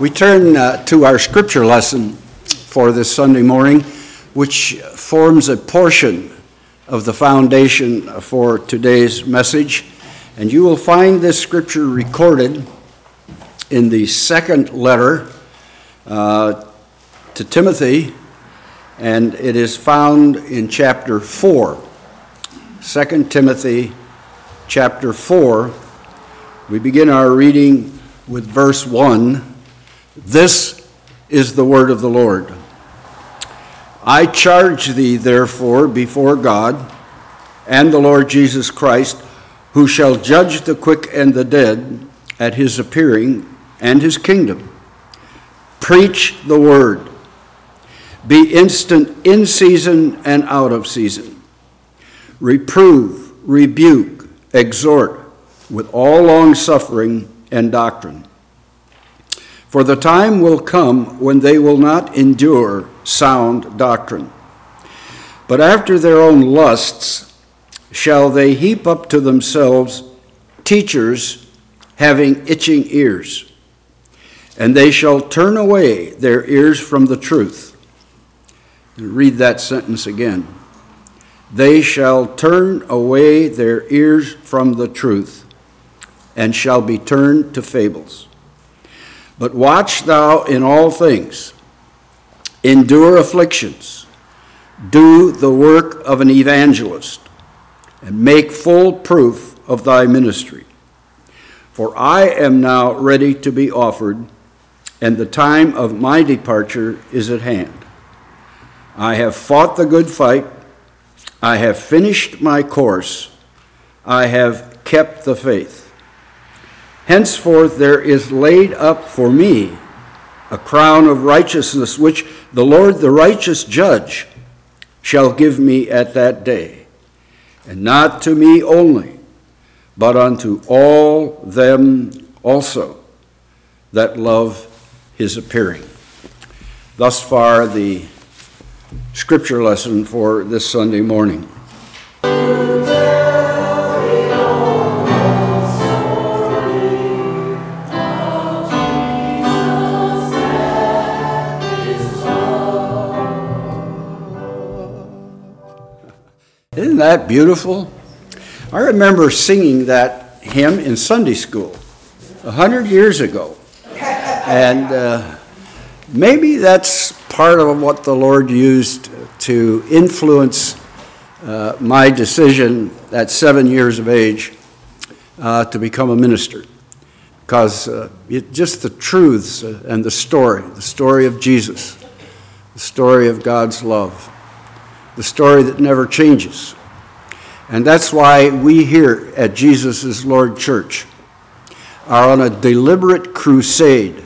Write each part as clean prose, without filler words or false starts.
We turn to our scripture lesson for this Sunday morning, which forms a portion of the foundation for today's message. And you will find this scripture recorded in the second letter to Timothy, and it is found in chapter 4. 2 Timothy chapter 4. We begin our reading with verse 1. This is the word of the Lord. I charge thee, therefore, before God and the Lord Jesus Christ, who shall judge the quick and the dead at his appearing and his kingdom. Preach the word. Be instant in season and out of season. Reprove, rebuke, exhort with all longsuffering and doctrine. For the time will come when they will not endure sound doctrine, but after their own lusts shall they heap up to themselves teachers having itching ears, and they shall turn away their ears from the truth. Read that sentence again. They shall turn away their ears from the truth, and shall be turned to fables. But watch thou in all things, endure afflictions, do the work of an evangelist, and make full proof of thy ministry. For I am now ready to be offered, and the time of my departure is at hand. I have fought the good fight, I have finished my course, I have kept the faith. Henceforth there is laid up for me a crown of righteousness, which the Lord, the righteous judge, shall give me at that day, and not to me only, but unto all them also that love his appearing. Thus far, the scripture lesson for this Sunday morning. Isn't that beautiful? I remember singing that hymn in Sunday school 100 years ago. And maybe that's part of what the Lord used to influence my decision at 7 years of age to become a minister. Because just the truths and the story of Jesus, the story of God's love, the story that never changes. And that's why we here at Jesus' Lord Church are on a deliberate crusade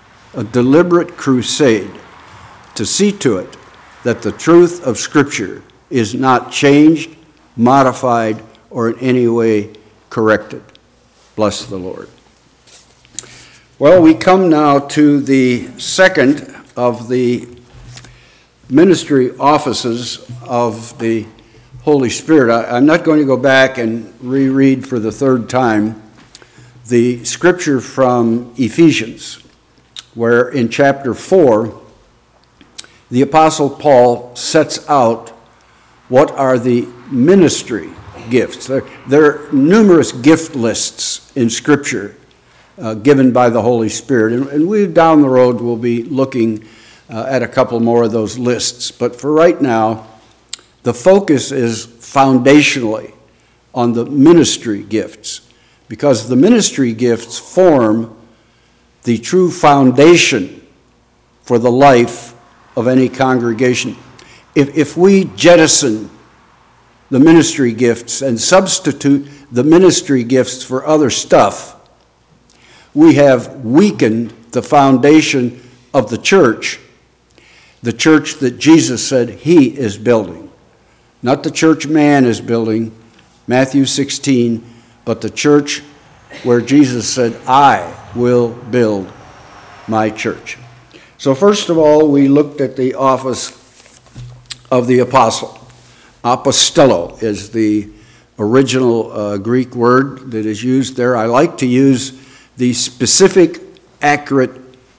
to see to it that the truth of Scripture is not changed, modified, or in any way corrected. Bless the Lord. Well, we come now to the second of the ministry offices of the Holy Spirit. I'm not going to go back and reread for the third time the scripture from Ephesians, where in chapter 4, the Apostle Paul sets out what are the ministry gifts. There are numerous gift lists in Scripture given by the Holy Spirit, and we down the road will be looking at a couple more of those lists. But for right now, the focus is foundationally on the ministry gifts, because the ministry gifts form the true foundation for the life of any congregation. If we jettison the ministry gifts and substitute the ministry gifts for other stuff, we have weakened the foundation of the church that Jesus said he is building. Not the church man is building, Matthew 16, but the church where Jesus said, I will build my church. So first of all, we looked at the office of the apostle. Apostello is the original Greek word that is used there. I like to use the specific, accurate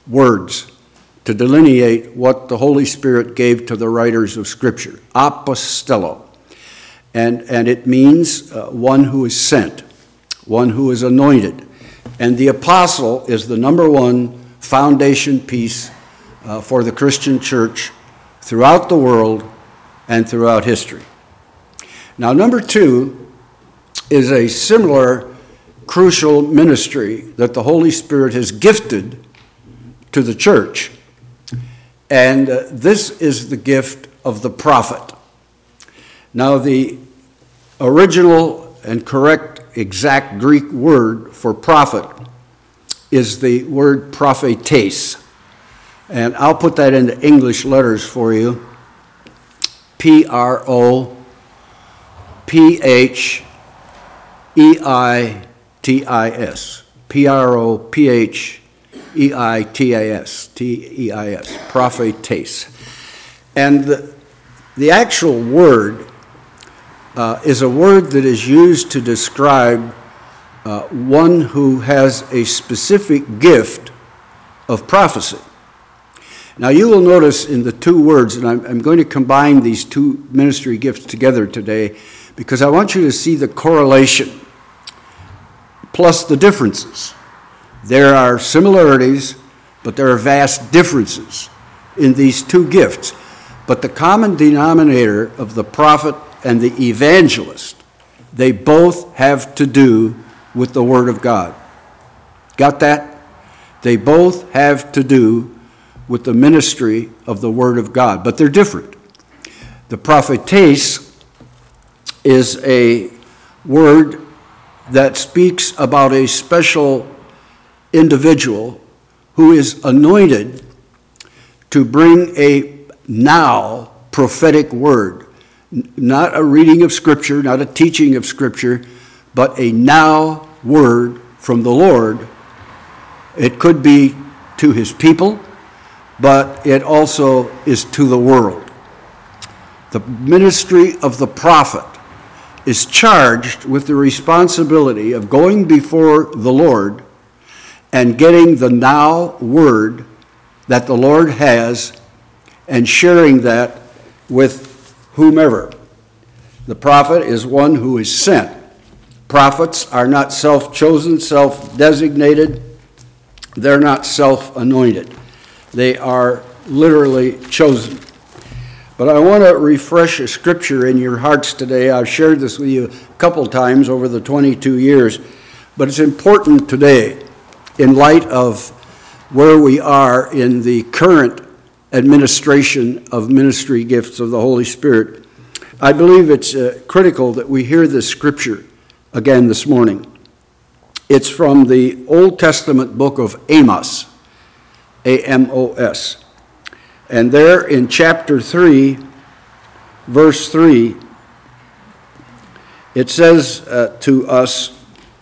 words to delineate what the Holy Spirit gave to the writers of Scripture. Apostello. And it means one who is sent, one who is anointed. And the apostle is the number one foundation piece for the Christian church throughout the world and throughout history. Now, number two is a similar crucial ministry that the Holy Spirit has gifted to the church. And this is the gift of the prophet. Now, the original and correct exact Greek word for prophet is the word prophetes. And I'll put that into English letters for you. P-R-O-P-H-E-I-T-I-S. P-R-O-P-H-E-I-T-I-S. Prophetes. And the actual word is a word that is used to describe one who has a specific gift of prophecy. Now, you will notice in the two words, and I'm going to combine these two ministry gifts together today because I want you to see the correlation plus the differences. There are similarities, but there are vast differences in these two gifts. But the common denominator of the prophet and the evangelist, they both have to do with the Word of God. Got that? They both have to do with the ministry of the Word of God, but they're different. The prophetess is a word that speaks about a special individual who is anointed to bring a now prophetic word. Not a reading of Scripture, not a teaching of Scripture, but a now word from the Lord. It could be to his people, but it also is to the world. The ministry of the prophet is charged with the responsibility of going before the Lord and getting the now word that the Lord has and sharing that with whomever. The prophet is one who is sent. Prophets are not self-chosen, self-designated. They're not self-anointed. They are literally chosen. But I want to refresh a scripture in your hearts today. I've shared this with you a couple times over the 22 years, but it's important today in light of where we are in the current administration of ministry gifts of the Holy Spirit. I believe it's critical that we hear this scripture again this morning. It's from the Old Testament book of Amos, A-M-O-S. And there in chapter 3, verse 3, it says to us,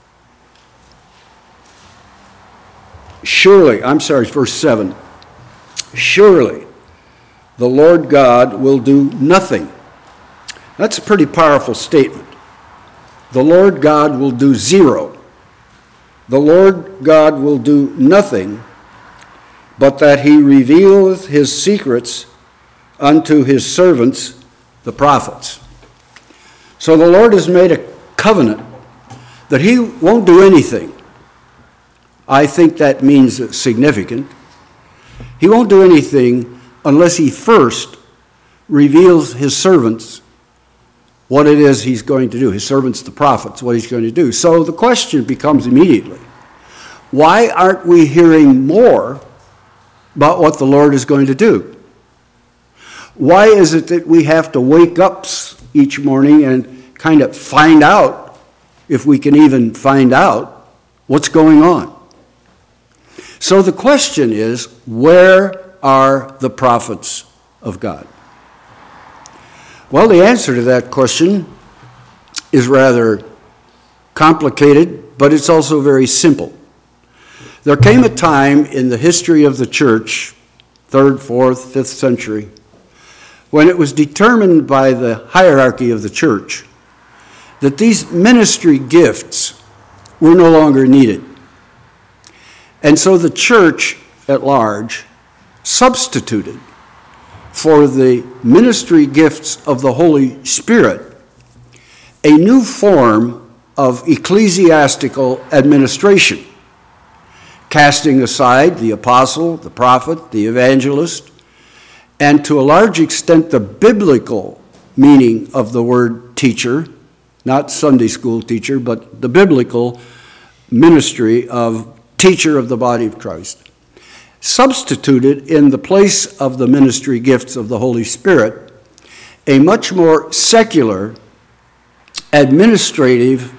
verse 7, surely the Lord God will do nothing. That's a pretty powerful statement. The Lord God will do zero. The Lord God will do nothing, but that he revealeth his secrets unto his servants, the prophets. So the Lord has made a covenant that he won't do anything. I think that means significant. He won't do anything unless he first reveals his servants what it is he's going to do. His servants, the prophets, what he's going to do. So the question becomes immediately, why aren't we hearing more about what the Lord is going to do? Why is it that we have to wake up each morning and kind of find out, if we can even find out, what's going on? So the question is, where are the prophets of God? Well, the answer to that question is rather complicated, but it's also very simple. There came a time in the history of the church, 3rd, 4th, 5th century, when it was determined by the hierarchy of the church that these ministry gifts were no longer needed. And so the church at large substituted for the ministry gifts of the Holy Spirit a new form of ecclesiastical administration, casting aside the apostle, the prophet, the evangelist, and to a large extent the biblical meaning of the word teacher, not Sunday school teacher, but the biblical ministry of teacher of the body of Christ, substituted in the place of the ministry gifts of the Holy Spirit a much more secular, administrative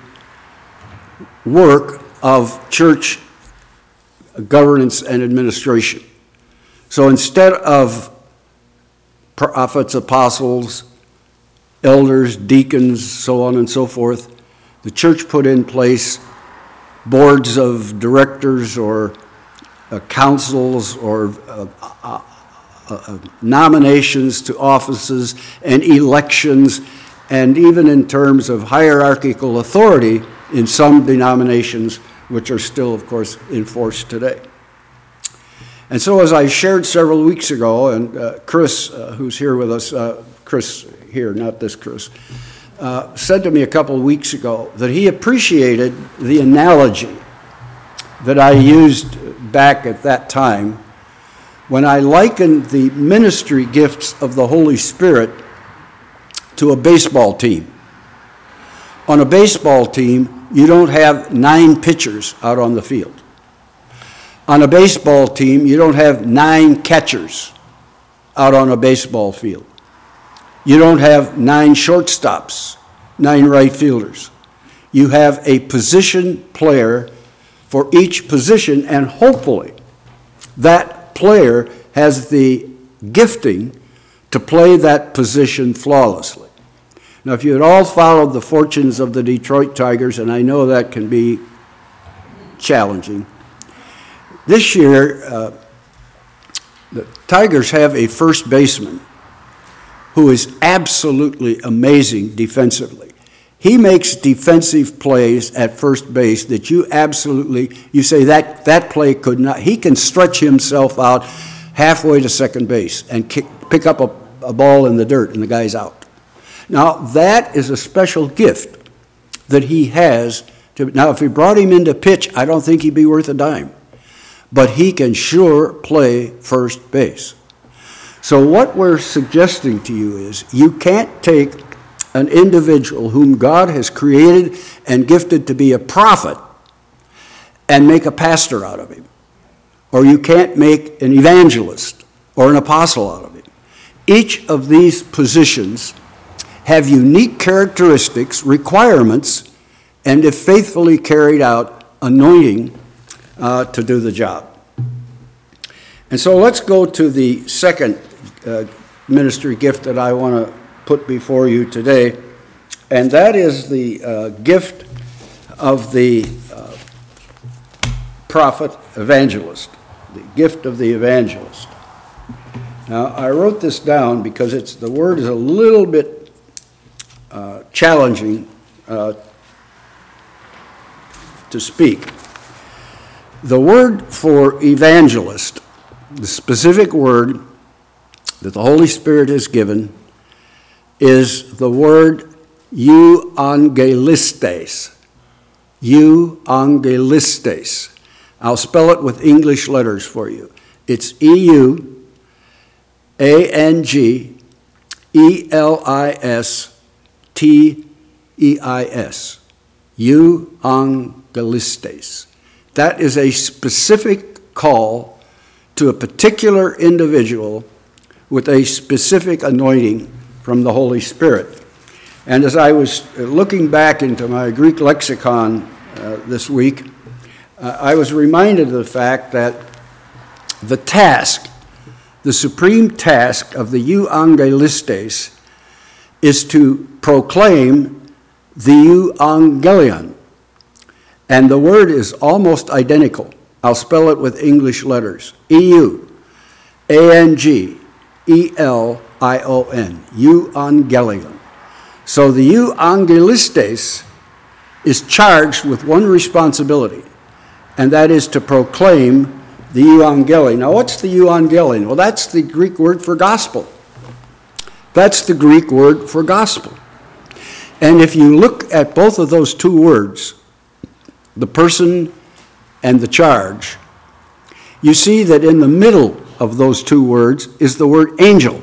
work of church governance and administration. So instead of prophets, apostles, elders, deacons, so on and so forth, the church put in place boards of directors or councils or nominations to offices and elections, and even in terms of hierarchical authority in some denominations, which are still, of course, in force today. And so as I shared several weeks ago, and Chris, who's here with us, Chris here, not this Chris, said to me a couple of weeks ago that he appreciated the analogy that I used back at that time when I likened the ministry gifts of the Holy Spirit to a baseball team. On a baseball team, you don't have 9 pitchers out on the field. On a baseball team, you don't have 9 catchers out on a baseball field. You don't have 9 shortstops, 9 right fielders. You have a position player for each position, and hopefully that player has the gifting to play that position flawlessly. Now, if you had all followed the fortunes of the Detroit Tigers, and I know that can be challenging, this year the Tigers have a first baseman who is absolutely amazing defensively. He makes defensive plays at first base that you say that play could not, he can stretch himself out halfway to second base and pick up a ball in the dirt and the guy's out. Now, that is a special gift that he has. Now, if we brought him in to pitch, I don't think he'd be worth a dime. But he can sure play first base. So what we're suggesting to you is you can't take an individual whom God has created and gifted to be a prophet and make a pastor out of him. Or you can't make an evangelist or an apostle out of him. Each of these positions have unique characteristics, requirements, and if faithfully carried out, anointing to do the job. And so let's go to the second ministry gift that I want to put before you today, and that is the gift of the prophet evangelist, the gift of the evangelist. Now, I wrote this down because the word is a little bit challenging to speak. The word for evangelist, the specific word that the Holy Spirit has given, is the word euangelistes. Euangelistes. I'll spell it with English letters for you. It's euangelistes. Euangelistes. That is a specific call to a particular individual with a specific anointing from the Holy Spirit. And as I was looking back into my Greek lexicon this week, I was reminded of the fact that the task, the supreme task of the euangelistes is to proclaim the euangelion. And the word is almost identical. I'll spell it with English letters. euangelion, euangelion. So the euangelistes is charged with one responsibility, and that is to proclaim the euangelion. Now, what's the euangelion? Well, that's the Greek word for gospel. That's the Greek word for gospel. And if you look at both of those two words, the person and the charge, you see that in the middle of those two words is the word angel.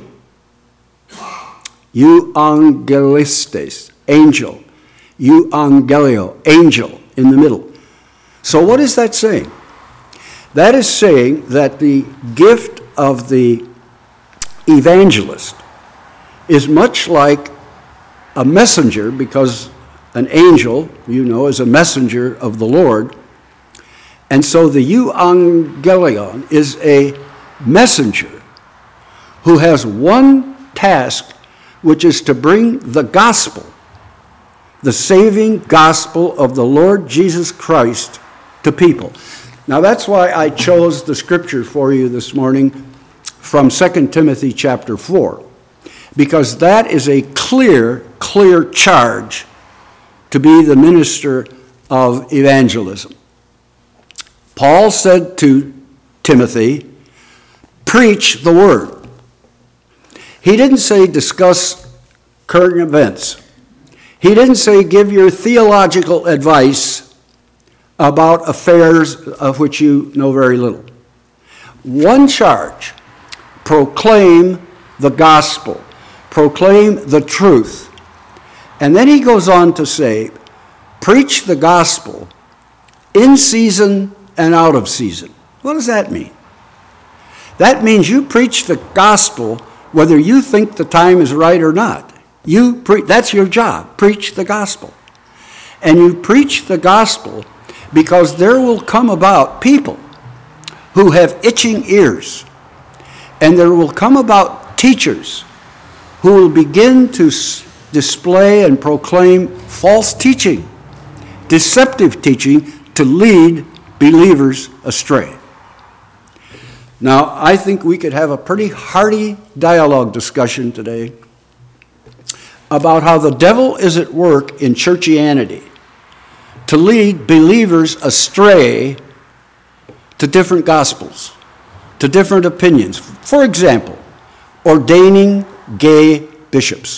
Euangelistes, angel. Euangelio, angel, in the middle. So what is that saying? That is saying that the gift of the evangelist is much like a messenger, because an angel, is a messenger of the Lord. And so the euangelion is a messenger who has one task, which is to bring the gospel, the saving gospel of the Lord Jesus Christ to people. Now that's why I chose the scripture for you this morning from 2 Timothy chapter 4, because that is a clear charge to be the minister of evangelism. Paul said to Timothy, preach the word. He didn't say discuss current events. He didn't say give your theological advice about affairs of which you know very little. One charge: proclaim the gospel, proclaim the truth. And then he goes on to say, preach the gospel in season and out of season. What does that mean? That means you preach the gospel whether you think the time is right or not. That's your job. Preach the gospel. And you preach the gospel because there will come about people who have itching ears. And there will come about teachers who will begin to display and proclaim false teaching, deceptive teaching, to lead believers astray. Now, I think we could have a pretty hearty dialogue discussion today about how the devil is at work in churchianity to lead believers astray to different gospels, to different opinions. For example, ordaining gay bishops.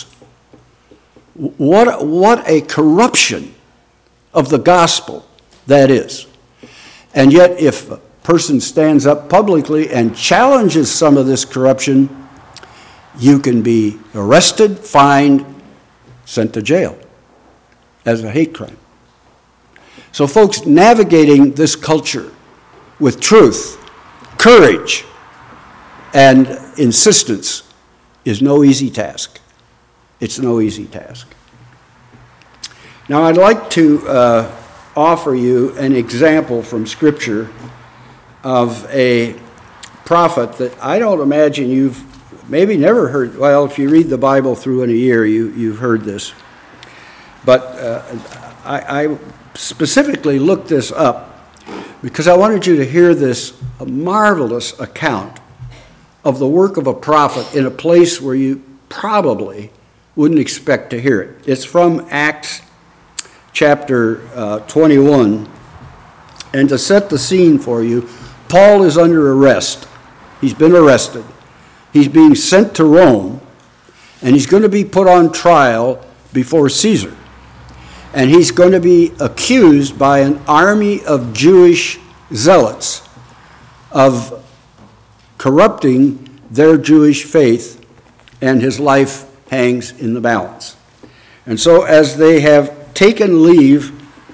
What a corruption of the gospel that is. And yet, if a person stands up publicly and challenges some of this corruption, you can be arrested, fined, sent to jail as a hate crime. So folks, navigating this culture with truth, courage, and insistence is no easy task. It's no easy task. Now, I'd like to offer you an example from Scripture of a prophet that I don't imagine you've maybe never heard. Well, if you read the Bible through in a year, you've heard this. But I specifically looked this up because I wanted you to hear this marvelous account of the work of a prophet in a place where you probably wouldn't expect to hear it. It's from Acts chapter 21. And to set the scene for you, Paul is under arrest. He's been arrested. He's being sent to Rome, and he's going to be put on trial before Caesar. And he's going to be accused by an army of Jewish zealots of corrupting their Jewish faith, and his life hangs in the balance. And so as they have taken leave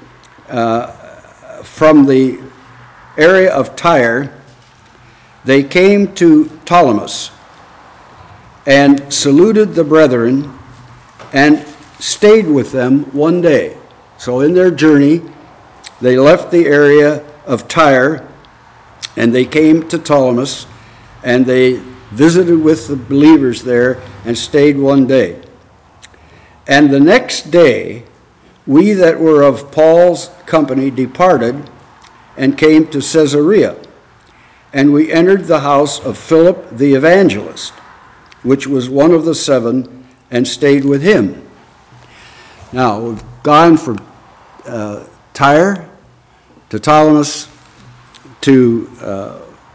from the area of Tyre, they came to Ptolemais and saluted the brethren and stayed with them one day. So in their journey, they left the area of Tyre and they came to Ptolemais, and they visited with the believers there and stayed one day. And the next day, we that were of Paul's company departed and came to Caesarea. And we entered the house of Philip the evangelist, which was one of the 7, and stayed with him. Now, we've gone from Tyre to Ptolemais to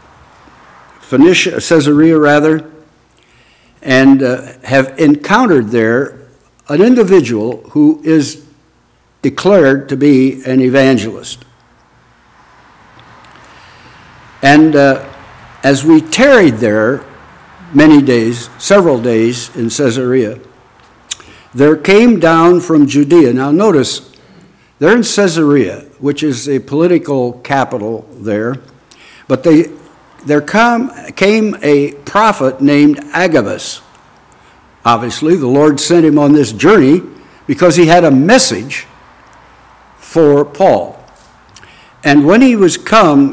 Phoenicia, Caesarea rather, and have encountered there an individual who is declared to be an evangelist. And as we tarried there many days, several days in Caesarea, there came down from Judea. Now notice, they're in Caesarea, which is a political capital there, but there came a prophet named Agabus. Obviously, the Lord sent him on this journey because he had a message for Paul. And when he was come,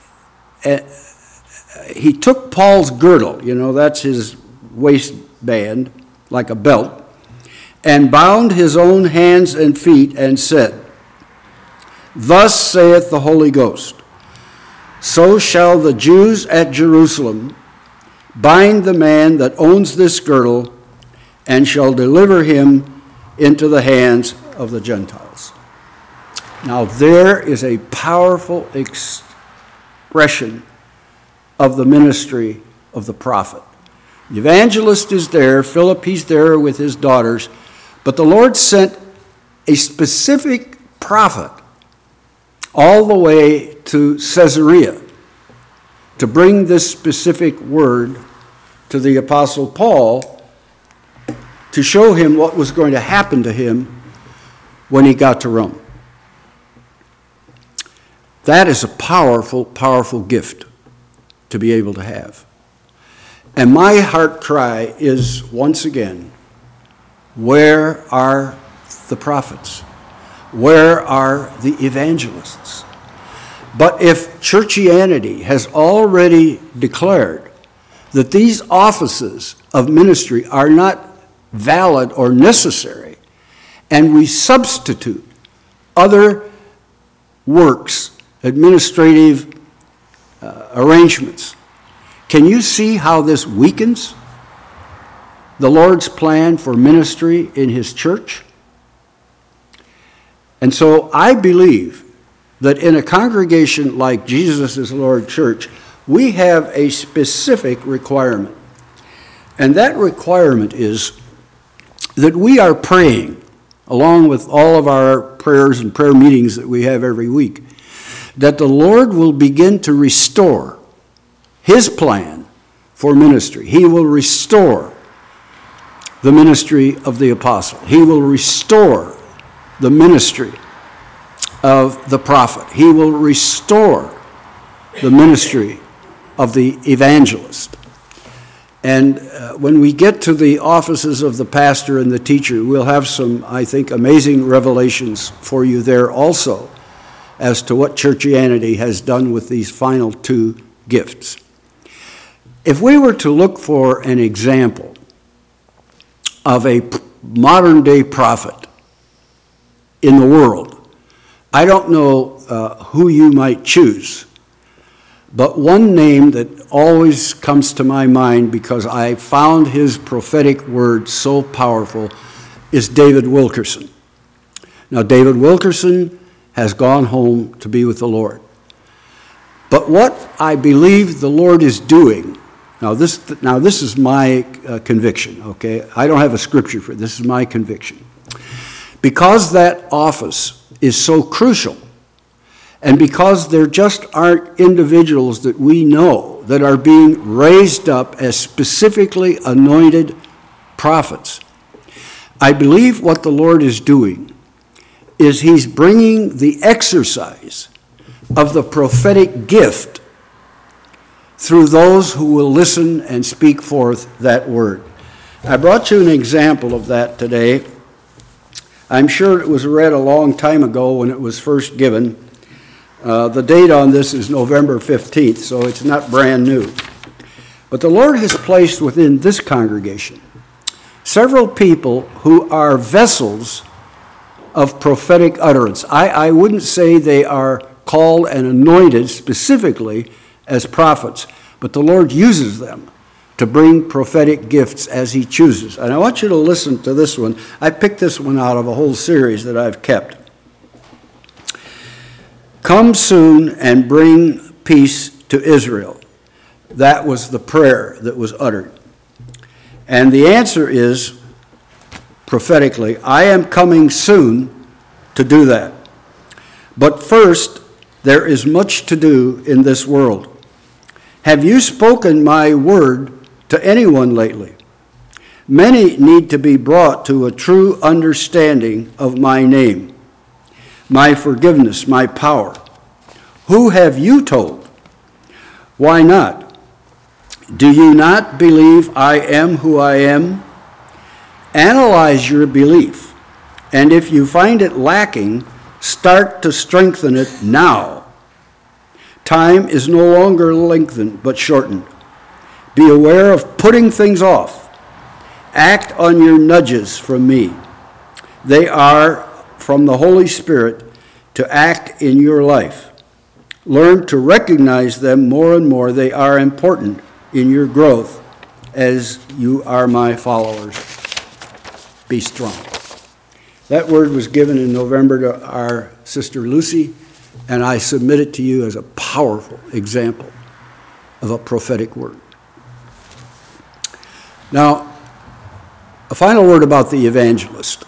he took Paul's girdle, that's his waistband, like a belt, and bound his own hands and feet and said, "Thus saith the Holy Ghost, so shall the Jews at Jerusalem bind the man that owns this girdle and shall deliver him into the hands of the Gentiles." Now there is a powerful expression of the ministry of the prophet. The evangelist is there, Philip, he's there with his daughters, but the Lord sent a specific prophet all the way to Caesarea to bring this specific word to the Apostle Paul to show him what was going to happen to him when he got to Rome. That is a powerful, powerful gift to be able to have. And my heart cry is, once again, where are the prophets? Where are the evangelists? But if churchianity has already declared that these offices of ministry are not valid or necessary, and we substitute other works, administrative arrangements, can you see how this weakens the Lord's plan for ministry in his church? And so I believe that in a congregation like Jesus is Lord Church, we have a specific requirement. And that requirement is that we are praying, along with all of our prayers and prayer meetings that we have every week, that the Lord will begin to restore his plan for ministry. He will restore the ministry of the apostle. He will restore the ministry of the prophet. He will restore the ministry of the evangelist. And when we get to the offices of the pastor and the teacher, we'll have some, I think, amazing revelations for you there also as to what churchianity has done with these final two gifts. If we were to look for an example of a modern day prophet in the world, I don't know who you might choose, but one name that always comes to my mind because I found his prophetic word so powerful is David Wilkerson. Now, David Wilkerson has gone home to be with the Lord. But what I believe the Lord is doing, now this is my conviction, okay? I don't have a scripture for it. This is my conviction. Because that office is so crucial, and because there just aren't individuals that we know that are being raised up as specifically anointed prophets, I believe what the Lord is doing is he's bringing the exercise of the prophetic gift through those who will listen and speak forth that word. I brought you an example of that today. I'm sure it was read a long time ago when it was first given. The date on this is November 15th, so it's not brand new. But the Lord has placed within this congregation several people who are vessels of prophetic utterance. I wouldn't say they are called and anointed specifically as prophets, but the Lord uses them to bring prophetic gifts as he chooses. And I want you to listen to this one. I picked this one out of a whole series that I've kept. Come soon and bring peace to Israel. that was the prayer that was uttered. And the answer is, prophetically, I am coming soon to do that. But first, there is much to do in this world. Have you spoken my word to anyone lately? Many need to be brought to a true understanding of my name, my forgiveness, my power. Who have you told? Why not? Do you not believe I am who I am? Analyze your belief, and if you find it lacking, start to strengthen it now. Time is no longer lengthened, but shortened. Be aware of putting things off. Act on your nudges from me. They are from the Holy Spirit to act in your life. Learn to recognize them more and more. They are important in your growth as you are my followers. Be strong. That word was given in November to our sister Lucy, and I submit it to you as a powerful example of a prophetic word. Now, a final word about the evangelist.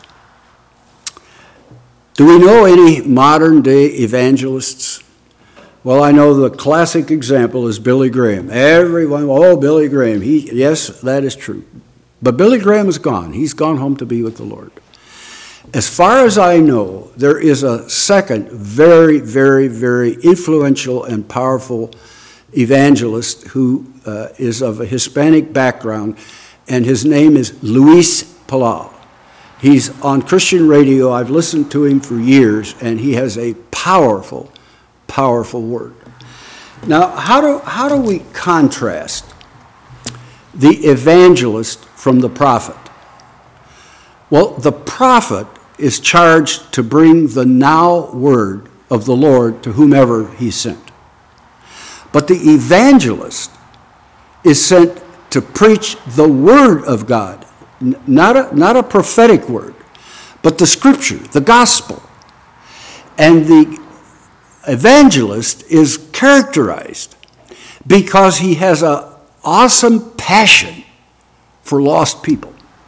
Do we know any modern-day evangelists? Well, I know the classic example is Billy Graham. Everyone, Billy Graham. Yes, that is true. But Billy Graham is gone. He's gone home to be with the Lord. As far as I know, there is a second very, very, very influential and powerful evangelist who is of a Hispanic background, and his name is Luis Palau. He's on Christian radio. I've listened to him for years, and he has a powerful, powerful word. Now, how do we contrast the evangelist from the prophet? Well, the prophet is charged to bring the now word of the Lord to whomever he sent. But the evangelist is sent to preach the word of God, not a prophetic word, but the scripture, the gospel. And the evangelist is characterized because he has an awesome passion for lost people.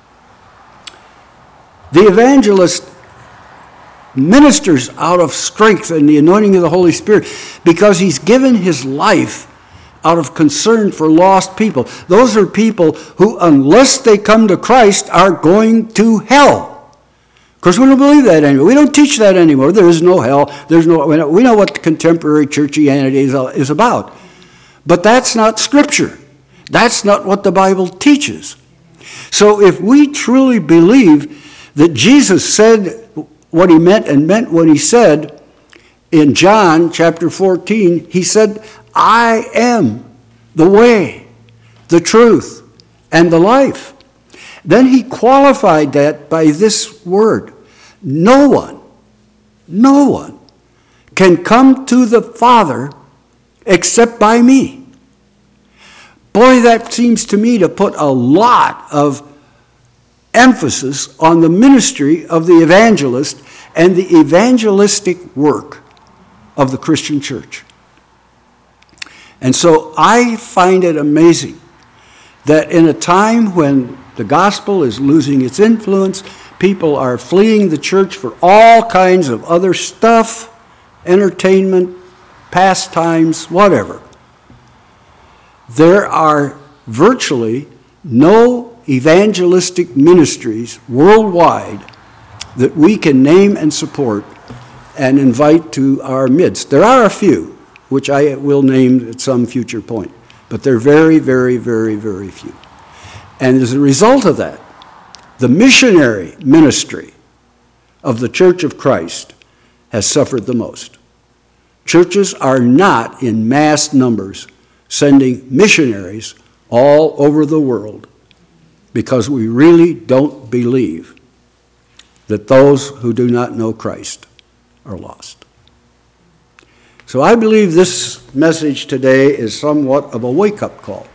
The evangelist ministers out of strength and the anointing of the Holy Spirit because he's given his life out of concern for lost people. Those are people who, unless they come to Christ, are going to hell. Of course, we don't believe that anymore. We don't teach that anymore. There is no hell. We know what contemporary churchianity is about. But that's not Scripture. That's not what the Bible teaches. So if we truly believe that Jesus said what he meant and meant what he said, in John chapter 14, he said, I am the way, the truth, and the life. Then he qualified that by this word. No one can come to the Father except by me. Boy, that seems to me to put a lot of emphasis on the ministry of the evangelist and the evangelistic work of the Christian church. And so I find it amazing that in a time when the gospel is losing its influence, people are fleeing the church for all kinds of other stuff, entertainment, pastimes, whatever. There are virtually no evangelistic ministries worldwide that we can name and support and invite to our midst. There are a few, which I will name at some future point, but they're very, very, very, very few. And as a result of that, the missionary ministry of the Church of Christ has suffered the most. Churches are not in mass numbers sending missionaries all over the world because we really don't believe that those who do not know Christ are lost. So I believe this message today is somewhat of a wake-up call.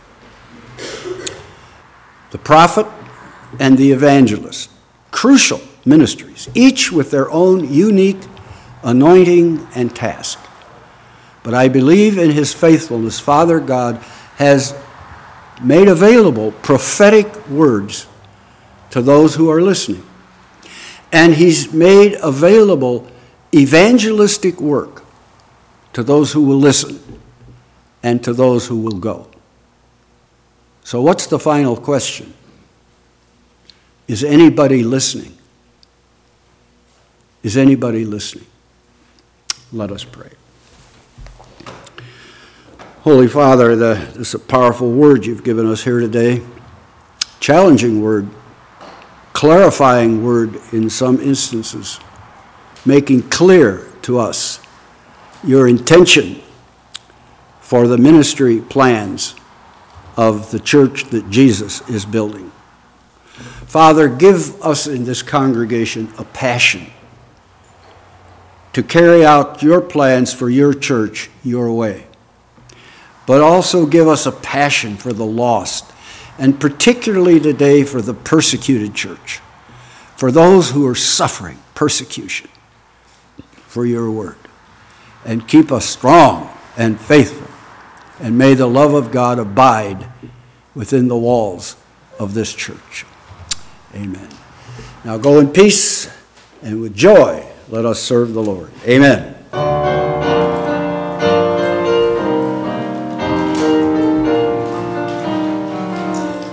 The prophet and the evangelist, crucial ministries, each with their own unique anointing and task. But I believe in his faithfulness, Father God has made available prophetic words to those who are listening. And he's made available evangelistic work to those who will listen and to those who will go. So what's the final question? Is anybody listening? Is anybody listening? Let us pray. Holy Father, this is a powerful word you've given us here today. Challenging word, clarifying word in some instances, making clear to us your intention for the ministry plans of the church that Jesus is building. Father, give us in this congregation a passion to carry out your plans for your church your way. But also give us a passion for the lost, and particularly today for the persecuted church, for those who are suffering persecution for your word. And keep us strong and faithful, and may the love of God abide within the walls of this church. Amen. Now go in peace, and with joy let us serve the Lord. Amen.